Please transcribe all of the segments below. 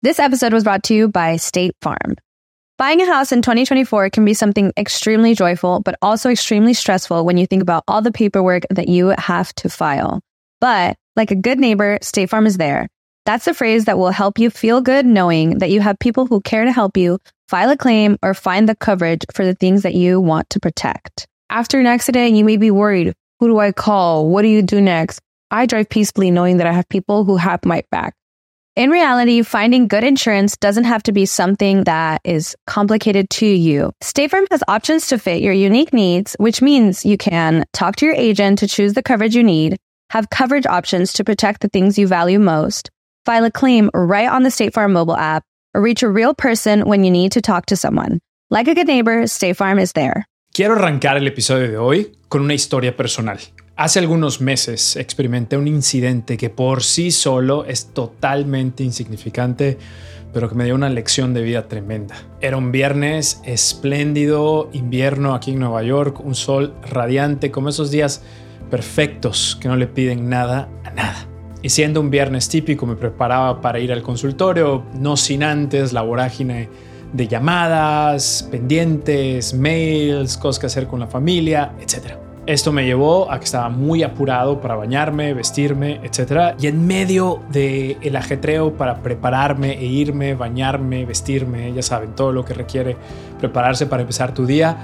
This episode was brought to you by State Farm. Buying a house in 2024 can be something extremely joyful, but also extremely stressful when you think about all the paperwork that you have to file. But like a good neighbor, State Farm is there. That's the phrase that will help you feel good knowing that you have people who care to help you file a claim or find the coverage for the things that you want to protect. After an accident, you may be worried. Who do I call? What do you do next? I drive peacefully knowing that I have people who have my back. In reality, finding good insurance doesn't have to be something that is complicated to you. State Farm has options to fit your unique needs, which means you can talk to your agent to choose the coverage you need, have coverage options to protect the things you value most, file a claim right on the State Farm mobile app, or reach a real person when you need to talk to someone. Like a good neighbor, State Farm is there. Quiero arrancar el episodio de hoy con una historia personal. Hace algunos meses experimenté un incidente que por sí solo es totalmente insignificante, pero que me dio una lección de vida tremenda. Era un viernes espléndido, invierno aquí en Nueva York, un sol radiante, como esos días perfectos que no le piden nada a nada. Y siendo un viernes típico, me preparaba para ir al consultorio, no sin antes la vorágine de llamadas, pendientes, mails, cosas que hacer con la familia, etc. Esto me llevó a que estaba muy apurado para bañarme, vestirme, etc. Y en medio del ajetreo para prepararme e irme, bañarme, vestirme, ya saben, todo lo que requiere prepararse para empezar tu día,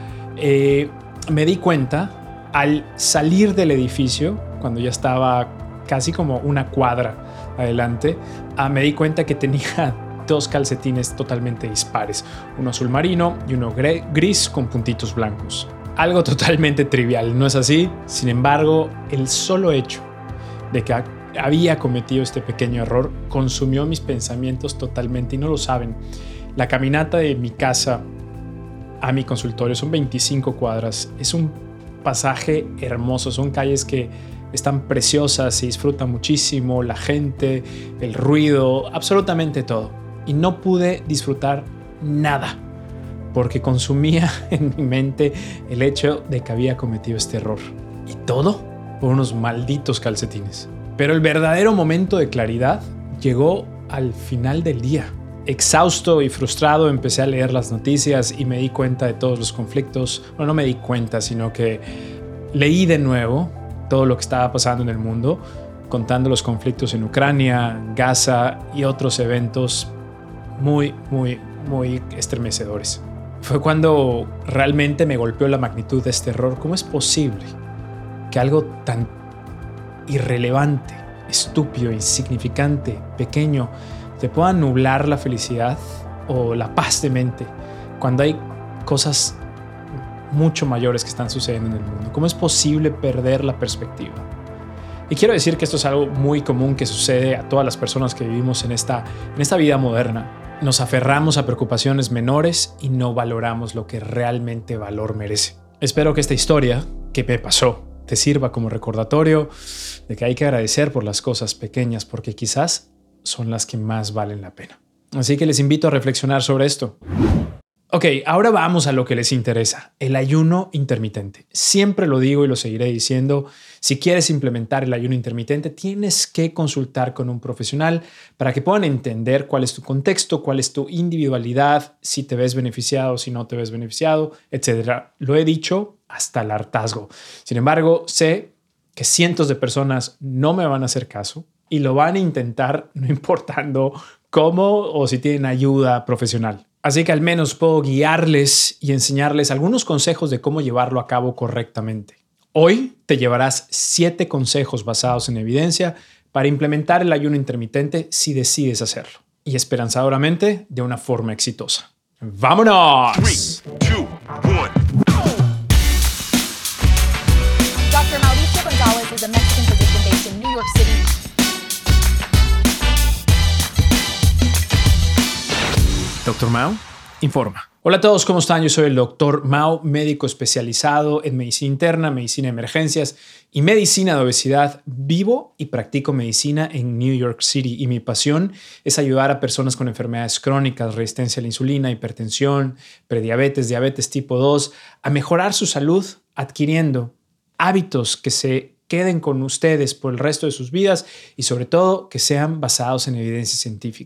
me di cuenta al salir del edificio, cuando ya estaba casi como una cuadra adelante, me di cuenta que tenía dos calcetines totalmente dispares, uno azul marino y uno gris con puntitos blancos. Algo totalmente trivial, ¿no es así? Sin embargo, el solo hecho de que había cometido este pequeño error consumió mis pensamientos totalmente y no lo saben. La caminata de mi casa a mi consultorio son 25 cuadras. Es un pasaje hermoso, son calles que están preciosas, se disfruta muchísimo, la gente, el ruido, absolutamente todo. Y no pude disfrutar nada, porque consumía en mi mente el hecho de que había cometido este error. Y todo por unos malditos calcetines. Pero el verdadero momento de claridad llegó al final del día. Exhausto y frustrado empecé a leer las noticias y me di cuenta de todos los conflictos. Bueno, no me di cuenta, sino que leí de nuevo todo lo que estaba pasando en el mundo, contando los conflictos en Ucrania, Gaza y otros eventos muy estremecedores. Fue cuando realmente me golpeó la magnitud de este error. ¿Cómo es posible que algo tan irrelevante, estúpido, insignificante, pequeño, te pueda nublar la felicidad o la paz de mente cuando hay cosas mucho mayores que están sucediendo en el mundo? ¿Cómo es posible perder la perspectiva? Y quiero decir que esto es algo muy común que sucede a todas las personas que vivimos en esta vida moderna. Nos aferramos a preocupaciones menores y no valoramos lo que realmente valor merece. Espero que esta historia que me pasó te sirva como recordatorio de que hay que agradecer por las cosas pequeñas, porque quizás son las que más valen la pena. Así que les invito a reflexionar sobre esto. Ok, ahora vamos a lo que les interesa, el ayuno intermitente. Siempre lo digo y lo seguiré diciendo, si quieres implementar el ayuno intermitente, tienes que consultar con un profesional para que puedan entender cuál es tu contexto, cuál es tu individualidad, si te ves beneficiado, si no te ves beneficiado, etc. Lo he dicho hasta el hartazgo. Sin embargo, sé que cientos de personas no me van a hacer caso y lo van a intentar no importando cómo o si tienen ayuda profesional. Así que al menos puedo guiarles y enseñarles algunos consejos de cómo llevarlo a cabo correctamente. Hoy te llevarás 7 consejos basados en evidencia para implementar el ayuno intermitente si decides hacerlo. Y esperanzadoramente de una forma exitosa. ¡Vámonos! 3, 2, 1. Dr. Mauricio Gonzalez is a Mexican physician based in New York City. Dr. Mao informa. Hola a todos, ¿cómo están? Yo soy el Dr. Mao, médico especializado en medicina interna, medicina de emergencias y medicina de obesidad. Vivo y practico medicina en New York City y mi pasión es ayudar a personas con enfermedades crónicas, resistencia a la insulina, hipertensión, prediabetes, diabetes tipo 2, a mejorar su salud adquiriendo hábitos que se queden con ustedes por el resto de sus vidas y sobre todo que sean basados en evidencia científica.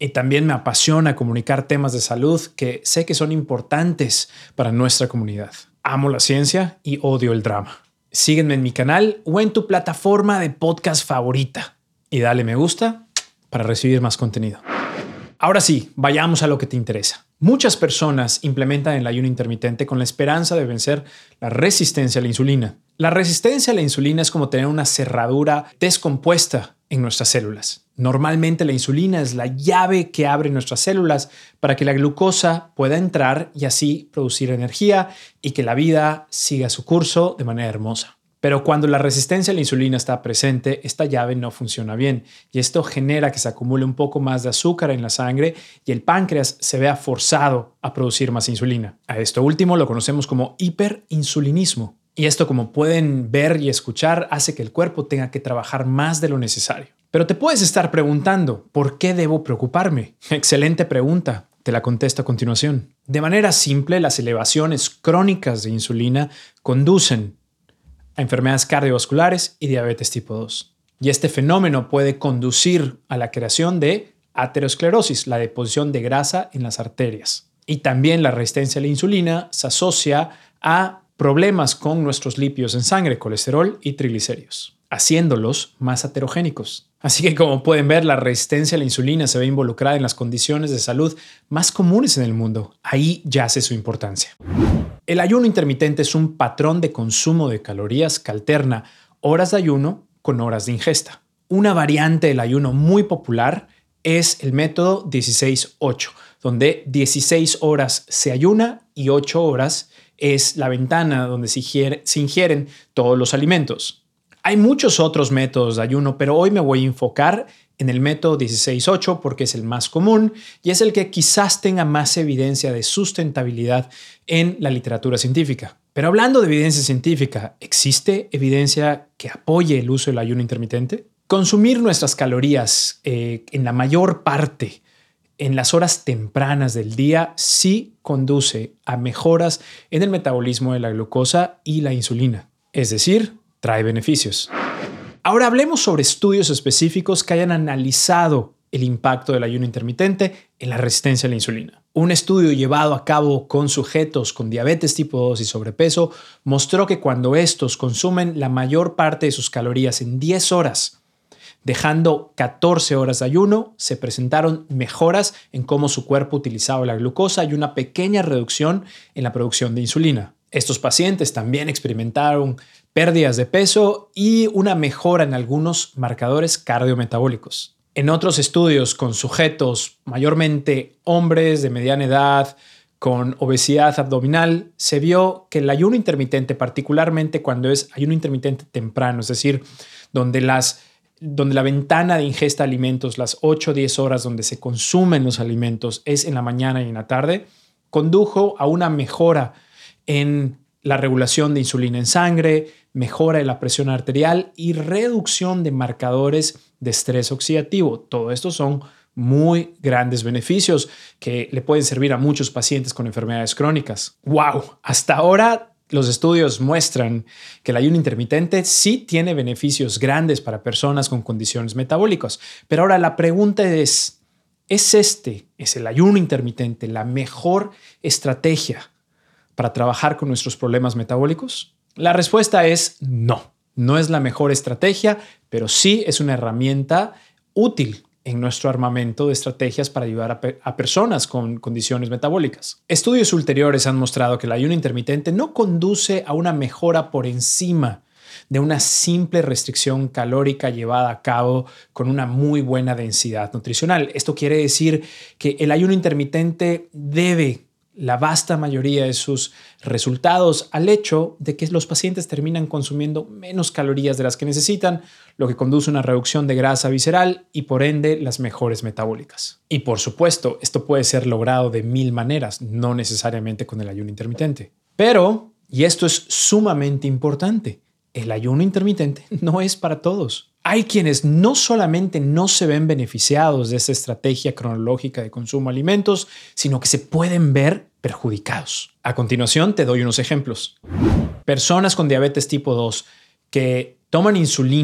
Y también me apasiona comunicar temas de salud que sé que son importantes para nuestra comunidad. Amo la ciencia y odio el drama. Sígueme en mi canal o en tu plataforma de podcast favorita. Y dale me gusta para recibir más contenido. Ahora sí, vayamos a lo que te interesa. Muchas personas implementan el ayuno intermitente con la esperanza de vencer la resistencia a la insulina. La resistencia a la insulina es como tener una cerradura descompuesta en nuestras células. Normalmente la insulina es la llave que abre nuestras células para que la glucosa pueda entrar y así producir energía y que la vida siga su curso de manera hermosa. Pero cuando la resistencia a la insulina está presente, esta llave no funciona bien y esto genera que se acumule un poco más de azúcar en la sangre y el páncreas se vea forzado a producir más insulina. A esto último lo conocemos como hiperinsulinismo. Y esto, como pueden ver y escuchar, hace que el cuerpo tenga que trabajar más de lo necesario. Pero te puedes estar preguntando, ¿por qué debo preocuparme? Excelente pregunta. Te la contesto a continuación. De manera simple, las elevaciones crónicas de insulina conducen a enfermedades cardiovasculares y diabetes tipo 2. Y este fenómeno puede conducir a la creación de aterosclerosis, la deposición de grasa en las arterias. Y también la resistencia a la insulina se asocia a problemas con nuestros lípidos en sangre, colesterol y triglicéridos, haciéndolos más aterogénicos. Así que, como pueden ver, la resistencia a la insulina se ve involucrada en las condiciones de salud más comunes en el mundo. Ahí yace su importancia. El ayuno intermitente es un patrón de consumo de calorías que alterna horas de ayuno con horas de ingesta. Una variante del ayuno muy popular es el método 16-8, donde 16 horas se ayuna y 8 horas es la ventana donde se ingieren todos los alimentos. Hay muchos otros métodos de ayuno, pero hoy me voy a enfocar en el método 16-8 porque es el más común y es el que quizás tenga más evidencia de sustentabilidad en la literatura científica. Pero hablando de evidencia científica, ¿existe evidencia que apoye el uso del ayuno intermitente? Consumir nuestras calorías en la mayor parte en las horas tempranas del día sí conduce a mejoras en el metabolismo de la glucosa y la insulina. Es decir, trae beneficios. Ahora hablemos sobre estudios específicos que hayan analizado el impacto del ayuno intermitente en la resistencia a la insulina. Un estudio llevado a cabo con sujetos con diabetes tipo 2 y sobrepeso mostró que cuando estos consumen la mayor parte de sus calorías en 10 horas, dejando 14 horas de ayuno, se presentaron mejoras en cómo su cuerpo utilizaba la glucosa y una pequeña reducción en la producción de insulina. Estos pacientes también experimentaron pérdidas de peso y una mejora en algunos marcadores cardiometabólicos. En otros estudios con sujetos, mayormente hombres de mediana edad, con obesidad abdominal, se vio que el ayuno intermitente, particularmente cuando es ayuno intermitente temprano, es decir, donde la ventana de ingesta de alimentos, las 8 o 10 horas donde se consumen los alimentos, es en la mañana y en la tarde, condujo a una mejora en la regulación de insulina en sangre, mejora de la presión arterial y reducción de marcadores de estrés oxidativo. Todo esto son muy grandes beneficios que le pueden servir a muchos pacientes con enfermedades crónicas. ¡Wow! Hasta ahora los estudios muestran que el ayuno intermitente sí tiene beneficios grandes para personas con condiciones metabólicas. Pero ahora la pregunta ¿es el ayuno intermitente la mejor estrategia para trabajar con nuestros problemas metabólicos? La respuesta es no. No es la mejor estrategia, pero sí es una herramienta útil en nuestro armamento de estrategias para ayudar a personas con condiciones metabólicas. Estudios ulteriores han mostrado que el ayuno intermitente no conduce a una mejora por encima de una simple restricción calórica llevada a cabo con una muy buena densidad nutricional. Esto quiere decir que el ayuno intermitente debe la vasta mayoría de sus resultados al hecho de que los pacientes terminan consumiendo menos calorías de las que necesitan, lo que conduce a una reducción de grasa visceral y por ende las mejores metabólicas. Y por supuesto, esto puede ser logrado de 1000 maneras, no necesariamente con el ayuno intermitente. Pero, y esto es sumamente importante, el ayuno intermitente no es para todos. Hay quienes no solamente no se ven beneficiados de esta estrategia cronológica de consumo de alimentos, sino que se pueden ver perjudicados. A continuación te doy unos ejemplos. Personas con diabetes tipo 2 que toman insulina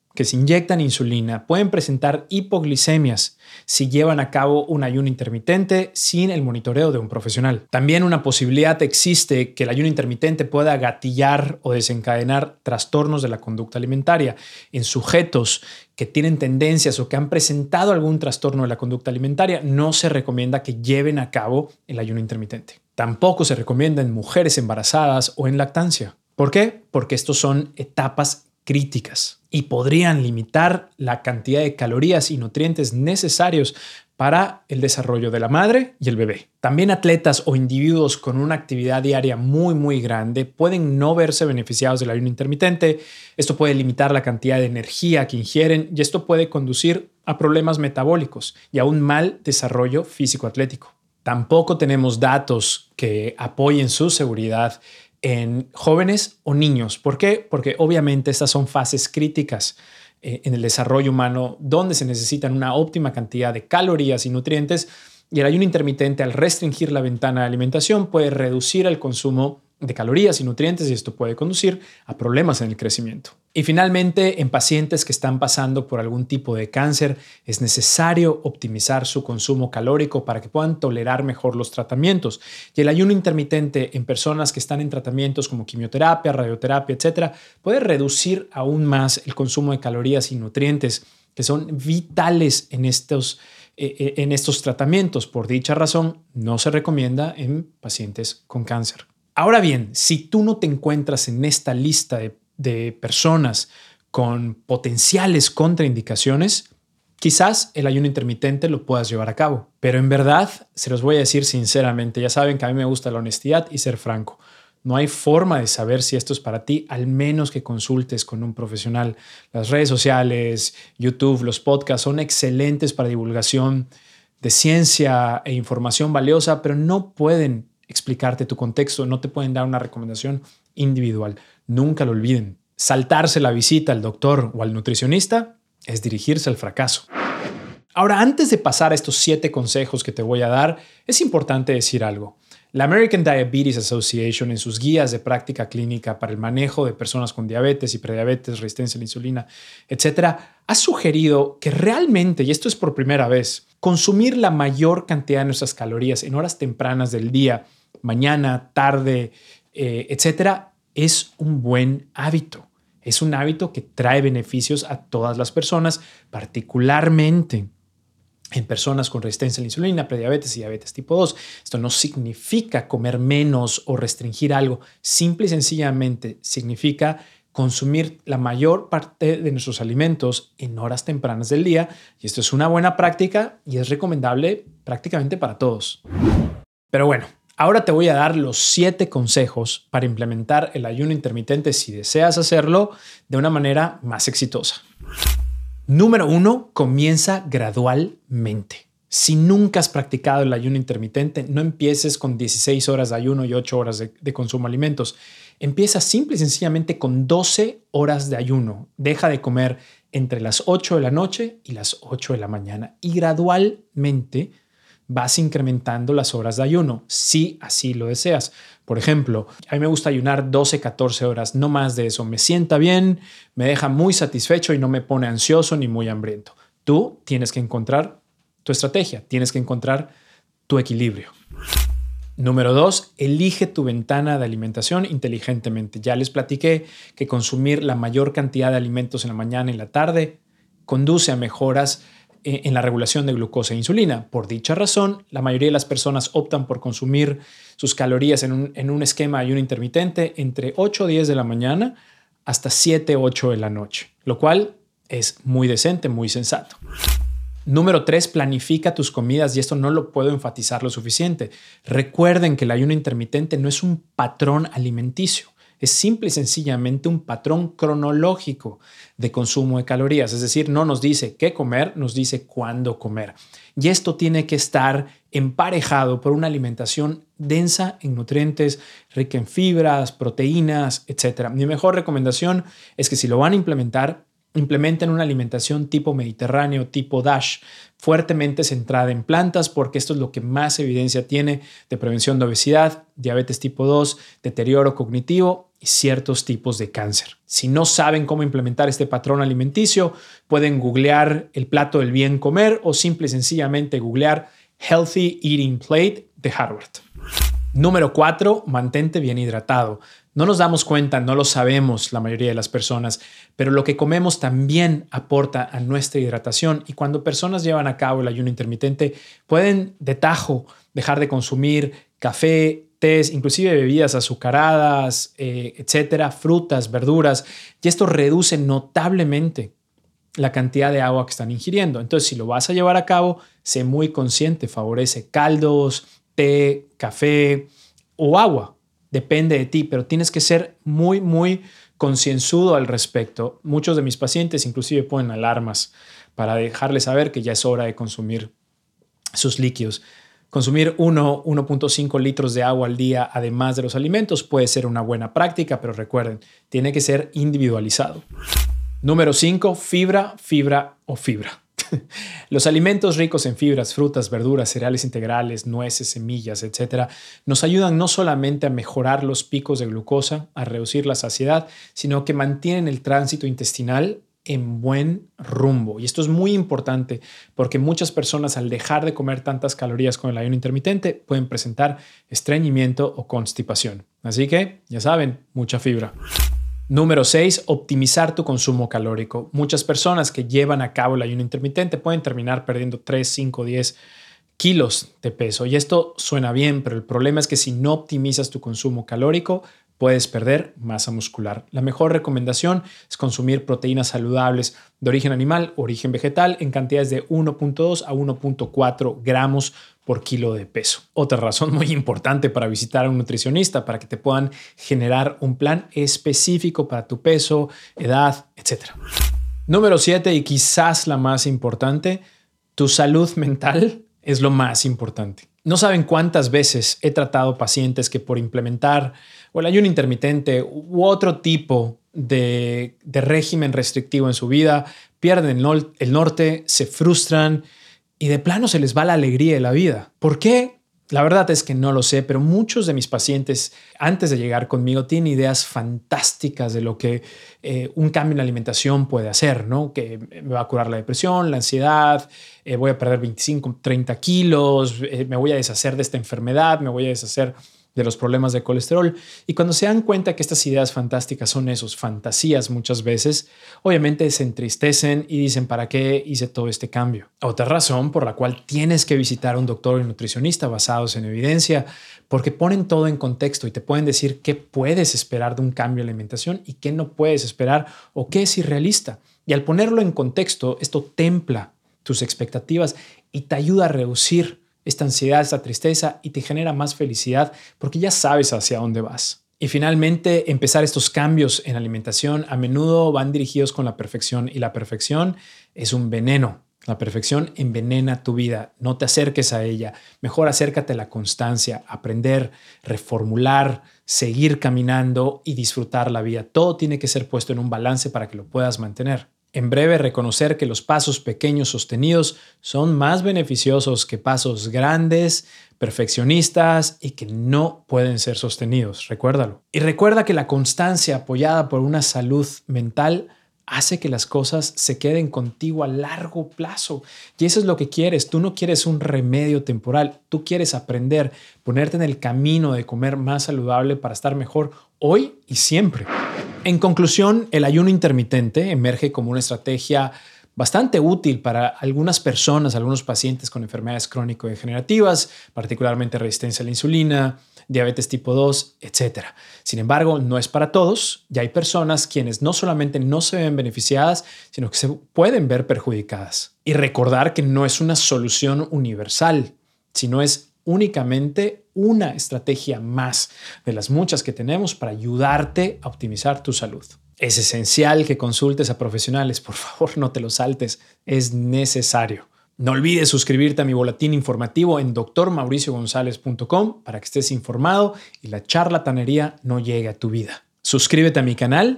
que se inyectan insulina pueden presentar hipoglicemias si llevan a cabo un ayuno intermitente sin el monitoreo de un profesional. También una posibilidad existe que el ayuno intermitente pueda gatillar o desencadenar trastornos de la conducta alimentaria en sujetos que tienen tendencias o que han presentado algún trastorno de la conducta alimentaria. No se recomienda que lleven a cabo el ayuno intermitente. Tampoco se recomienda en mujeres embarazadas o en lactancia. ¿Por qué? Porque estos son etapas críticas y podrían limitar la cantidad de calorías y nutrientes necesarios para el desarrollo de la madre y el bebé. También atletas o individuos con una actividad diaria muy grande pueden no verse beneficiados del ayuno intermitente. Esto puede limitar la cantidad de energía que ingieren y esto puede conducir a problemas metabólicos y a un mal desarrollo físico-atlético. Tampoco tenemos datos que apoyen su seguridad en jóvenes o niños. ¿Por qué? Porque obviamente estas son fases críticas en el desarrollo humano donde se necesitan una óptima cantidad de calorías y nutrientes, y el ayuno intermitente, al restringir la ventana de alimentación, puede reducir el consumo de calorías y nutrientes y esto puede conducir a problemas en el crecimiento. Y finalmente, en pacientes que están pasando por algún tipo de cáncer, es necesario optimizar su consumo calórico para que puedan tolerar mejor los tratamientos. Y el ayuno intermitente en personas que están en tratamientos como quimioterapia, radioterapia, etcétera, puede reducir aún más el consumo de calorías y nutrientes que son vitales en estos tratamientos. Por dicha razón, no se recomienda en pacientes con cáncer. Ahora bien, si tú no te encuentras en esta lista de personas con potenciales contraindicaciones, quizás el ayuno intermitente lo puedas llevar a cabo. Pero en verdad, se los voy a decir sinceramente, ya saben que a mí me gusta la honestidad y ser franco. No hay forma de saber si esto es para ti, al menos que consultes con un profesional. Las redes sociales, YouTube, los podcasts son excelentes para divulgación de ciencia e información valiosa, pero no pueden explicarte tu contexto, no te pueden dar una recomendación individual. Nunca lo olviden. Saltarse la visita al doctor o al nutricionista es dirigirse al fracaso. Ahora, antes de pasar a estos 7 consejos que te voy a dar, es importante decir algo. La American Diabetes Association, en sus guías de práctica clínica para el manejo de personas con diabetes y prediabetes, resistencia a la insulina, etcétera, ha sugerido que realmente, y esto es por primera vez, consumir la mayor cantidad de nuestras calorías en horas tempranas del día, mañana, tarde, etcétera, es un buen hábito. Es un hábito que trae beneficios a todas las personas, particularmente en personas con resistencia a la insulina, prediabetes y diabetes tipo 2. Esto no significa comer menos o restringir algo. Simple y sencillamente significa consumir la mayor parte de nuestros alimentos en horas tempranas del día. Y esto es una buena práctica y es recomendable prácticamente para todos. Pero bueno, ahora te voy a dar los 7 consejos para implementar el ayuno intermitente si deseas hacerlo de una manera más exitosa. Número 1, comienza gradualmente. Si nunca has practicado el ayuno intermitente, no empieces con 16 horas de ayuno y 8 horas de consumo de alimentos. Empieza simple y sencillamente con 12 horas de ayuno. Deja de comer entre las 8 de la noche y las 8 de la mañana y gradualmente vas incrementando las horas de ayuno, si así lo deseas. Por ejemplo, a mí me gusta ayunar 12, 14 horas, no más de eso. Me sienta bien, me deja muy satisfecho y no me pone ansioso ni muy hambriento. Tú tienes que encontrar tu estrategia, tienes que encontrar tu equilibrio. Número 2, elige tu ventana de alimentación inteligentemente. Ya les platiqué que consumir la mayor cantidad de alimentos en la mañana y en la tarde conduce a mejoras en la regulación de glucosa e insulina. Por dicha razón, la mayoría de las personas optan por consumir sus calorías en un esquema de ayuno intermitente entre 8 o 10 de la mañana hasta 7 o 8 de la noche, lo cual es muy decente, muy sensato. Número 3, planifica tus comidas y esto no lo puedo enfatizar lo suficiente. Recuerden que el ayuno intermitente no es un patrón alimenticio. Es simple y sencillamente un patrón cronológico de consumo de calorías. Es decir, no nos dice qué comer, nos dice cuándo comer. Y esto tiene que estar emparejado por una alimentación densa en nutrientes, rica en fibras, proteínas, etc. Mi mejor recomendación es que si lo van a implementar, Implementen una alimentación tipo mediterráneo, tipo DASH, fuertemente centrada en plantas, porque esto es lo que más evidencia tiene de prevención de obesidad, diabetes tipo 2, deterioro cognitivo y ciertos tipos de cáncer. Si no saben cómo implementar este patrón alimenticio, pueden googlear el plato del bien comer o simple y sencillamente googlear Healthy Eating Plate de Harvard. Número 4, mantente bien hidratado. No nos damos cuenta, no lo sabemos la mayoría de las personas, pero lo que comemos también aporta a nuestra hidratación y cuando personas llevan a cabo el ayuno intermitente pueden de tajo dejar de consumir café, tés, inclusive bebidas azucaradas, etcétera, frutas, verduras, y esto reduce notablemente la cantidad de agua que están ingiriendo. Entonces, si lo vas a llevar a cabo, sé muy consciente, favorece caldos, té, café o agua. Depende de ti, pero tienes que ser muy, muy concienzudo al respecto. Muchos de mis pacientes inclusive ponen alarmas para dejarles saber que ya es hora de consumir sus líquidos. Consumir 1.5 litros de agua al día, además de los alimentos, puede ser una buena práctica, pero recuerden, tiene que ser individualizado. Número 5, fibra, fibra o fibra. Los alimentos ricos en fibras, frutas, verduras, cereales integrales, nueces, semillas, etc., nos ayudan no solamente a mejorar los picos de glucosa, a reducir la saciedad, sino que mantienen el tránsito intestinal en buen rumbo. Y esto es muy importante porque muchas personas al dejar de comer tantas calorías con el ayuno intermitente pueden presentar estreñimiento o constipación. Así que, ya saben, mucha fibra. Número 6, optimizar tu consumo calórico. Muchas personas que llevan a cabo el ayuno intermitente pueden terminar perdiendo 3, 5, 10 kilos de peso. Y esto suena bien, pero el problema es que si no optimizas tu consumo calórico, puedes perder masa muscular. La mejor recomendación es consumir proteínas saludables de origen animal o origen vegetal en cantidades de 1.2 a 1.4 gramos por kilo de peso. Otra razón muy importante para visitar a un nutricionista, para que te puedan generar un plan específico para tu peso, edad, etc. Número 7, y quizás la más importante, tu salud mental es lo más importante. No saben cuántas veces he tratado pacientes que por implementar o el ayuno intermitente u otro tipo de régimen restrictivo en su vida pierden el norte, se frustran y de plano se les va la alegría de la vida. ¿Por qué? La verdad es que no lo sé, pero muchos de mis pacientes antes de llegar conmigo tienen ideas fantásticas de lo que un cambio en la alimentación puede hacer, ¿no? Que me va a curar la depresión, la ansiedad, voy a perder 25, 30 kilos, me voy a deshacer de esta enfermedad, me voy a deshacer de los problemas de colesterol. Y cuando se dan cuenta que estas ideas fantásticas son esos, fantasías muchas veces, obviamente se entristecen y dicen, ¿para qué hice todo este cambio? Otra razón por la cual tienes que visitar a un doctor y nutricionista basados en evidencia, porque ponen todo en contexto y te pueden decir qué puedes esperar de un cambio de alimentación y qué no puedes esperar o qué es irrealista. Y al ponerlo en contexto, esto templa tus expectativas y te ayuda a reducir esta ansiedad, esta tristeza y te genera más felicidad porque ya sabes hacia dónde vas. Y finalmente, empezar estos cambios en alimentación a menudo van dirigidos con la perfección y la perfección es un veneno. La perfección envenena tu vida. No te acerques a ella. Mejor acércate a la constancia, aprender, reformular, seguir caminando y disfrutar la vida. Todo tiene que ser puesto en un balance para que lo puedas mantener. En breve, reconocer que los pasos pequeños sostenidos son más beneficiosos que pasos grandes, perfeccionistas y que no pueden ser sostenidos. Recuérdalo. Y recuerda que la constancia apoyada por una salud mental hace que las cosas se queden contigo a largo plazo. Y eso es lo que quieres. Tú no quieres un remedio temporal. Tú quieres aprender, ponerte en el camino de comer más saludable para estar mejor hoy y siempre. En conclusión, el ayuno intermitente emerge como una estrategia bastante útil para algunas personas, algunos pacientes con enfermedades crónico-degenerativas, particularmente resistencia a la insulina, diabetes tipo 2, etc. Sin embargo, no es para todos y hay personas quienes no solamente no se ven beneficiadas, sino que se pueden ver perjudicadas. Y recordar que no es una solución universal, sino es únicamente una estrategia más de las muchas que tenemos para ayudarte a optimizar tu salud. Es esencial que consultes a profesionales, por favor, no te lo saltes, es necesario. No olvides suscribirte a mi boletín informativo en drmauriciogonzalez.com para que estés informado y la charlatanería no llegue a tu vida. Suscríbete a mi canal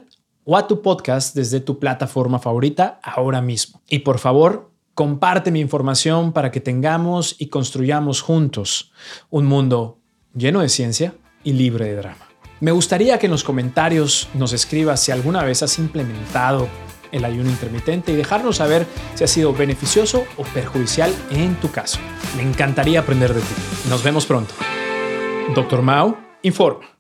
o a tu podcast desde tu plataforma favorita ahora mismo. Y por favor, comparte mi información para que tengamos y construyamos juntos un mundo lleno de ciencia y libre de drama. Me gustaría que en los comentarios nos escribas si alguna vez has implementado el ayuno intermitente y dejarnos saber si ha sido beneficioso o perjudicial en tu caso. Me encantaría aprender de ti. Nos vemos pronto. Dr. Mao informa.